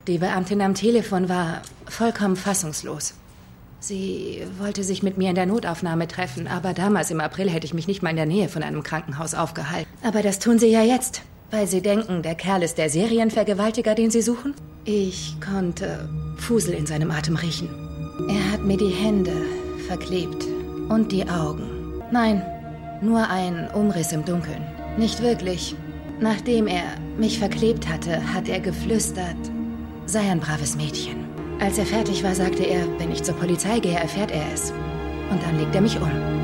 Die Beamtin am Telefon war vollkommen fassungslos. Sie wollte sich mit mir in der Notaufnahme treffen, aber damals im April hätte ich mich nicht mal in der Nähe von einem Krankenhaus aufgehalten. Aber das tun sie ja jetzt, weil sie denken, der Kerl ist der Serienvergewaltiger, den sie suchen. Ich konnte Fusel in seinem Atem riechen. Er hat mir die Hände verklebt und die Augen. Nein, nur ein Umriss im Dunkeln. Nicht wirklich. Nachdem er mich verklebt hatte, hat er geflüstert, sei ein braves Mädchen. Als er fertig war, sagte er, wenn ich zur Polizei gehe, erfährt er es. Und dann legt er mich um.